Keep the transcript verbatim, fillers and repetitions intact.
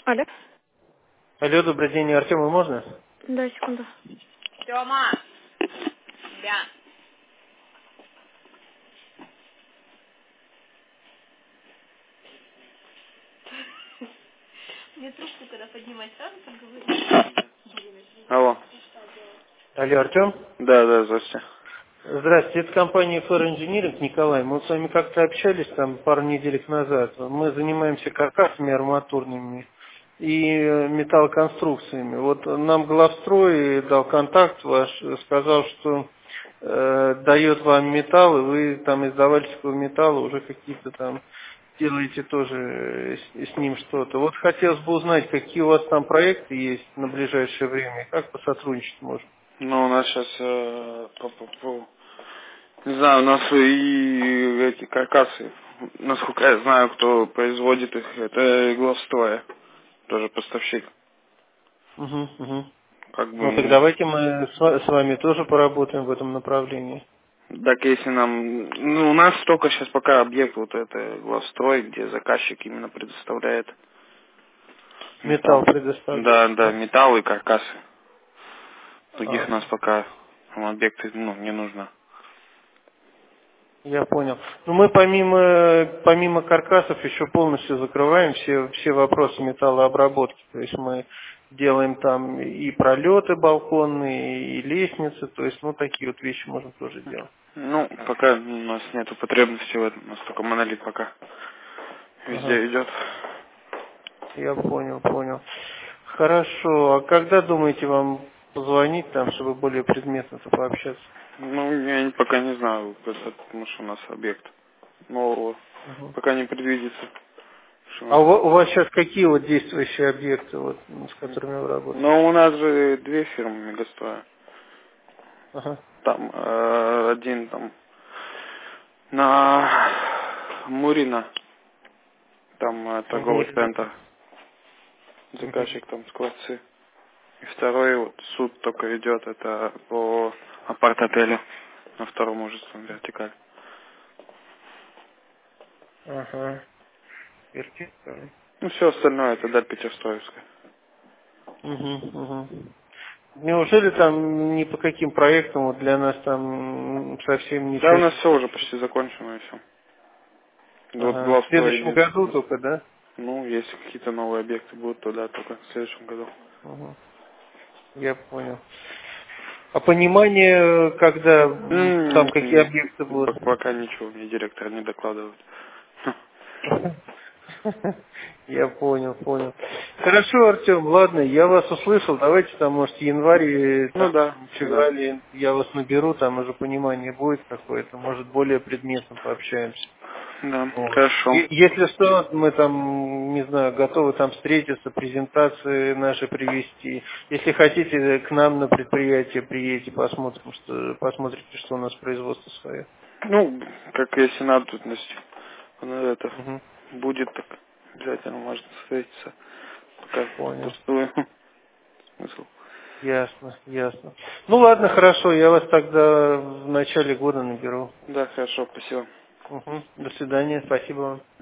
Алло. Алло, добрый день, Артему можно? Да, секунду. Тёма! Да. Мне трубку, когда поднимать, сразу так говорить. Алло. Алло, Артем? Да, да, здравствуйте. Здравствуйте, это компания Fair Engineering, Николай. Мы с вами как-то общались там пару недель назад. Мы занимаемся каркасами арматурными и э, металлоконструкциями. Вот нам главстрой дал контакт ваш, сказал, что э, дает вам металл, и вы там из давальческого металла уже какие-то там делаете тоже э, с, с ним что-то. Вот хотелось бы узнать, какие у вас там проекты есть на ближайшее время, и как посотрудничать можем. Ну, у нас сейчас, э, по- по- по- не знаю, у нас и эти каркасы, насколько я знаю, кто производит их, это главстроя, тоже поставщик. Угу, угу. Как бы, Ну так м, давайте мы с ва- с вами тоже поработаем в этом направлении. так если нам, ну, у нас только сейчас пока объект вот это главстрой, где заказчик именно предоставляет Металл металл. Да, предоставляет, да, да? металл и каркасы. Других А, у нас пока там, объекты, ну, не нужно. я понял. Ну мы помимо помимо каркасов еще полностью закрываем все все вопросы металлообработки. То есть мы делаем там и пролеты балконные, и лестницы. То есть ну такие вот вещи можем тоже делать. Ну, пока у нас нету потребности в этом, у нас только монолит пока Ага. везде идет. Я понял, понял. Хорошо. А когда думаете вам позвонить там, чтобы более предметно пообщаться? Ну, я не- пока не знаю, это, потому что у нас объект нового Мгм. пока не предвидится. Что у А нас... у ва- у вас сейчас какие вот действующие объекты, вот, с которыми вы работаете? Ну, у нас же две фирмы Мегастроя. Ага. Там э, один там на Мурина, там э, торговый Мгм. центр, Мгм. заказчик там складцы. И второй вот суд только идет, это по апарт-отелю на втором уже вертикаль. Ага. Вертикаль. Ну, все остальное это даль Петерстроевская. Угу, угу. Неужели там ни по каким проектам вот для нас там м, совсем Да, у ничего? нас все уже почти закончено и все. Вот Ага. В главстрой следующем году единственное. только, да? Ну, если какие-то новые объекты будут, то да, только в следующем году. Угу. Я понял. А понимание, когда м, там М, какие м, объекты м, будут? пок- Пока ничего мне директор не докладывает. Я понял, понял. Хорошо, Артем, ладно, я вас услышал. Давайте там, может, в январе, Ну там, да, в да, феврале я вас наберу, там уже понимание будет какое-то, может, более предметно пообщаемся. да, Вот. хорошо. И- Если что, мы там, не знаю, готовы там встретиться, презентации наши привести. Если хотите, к нам на предприятие приедете, посмотрим, что, посмотрите, что у нас производство свое. Ну, как если надобность, ну, это Угу. будет, так обязательно можно встретиться. Пока Понял. пустую. Смысл. Ясно, ясно. Ну ладно, хорошо, я вас тогда в начале года наберу. Да, хорошо, спасибо. Угу. До свидания, спасибо вам.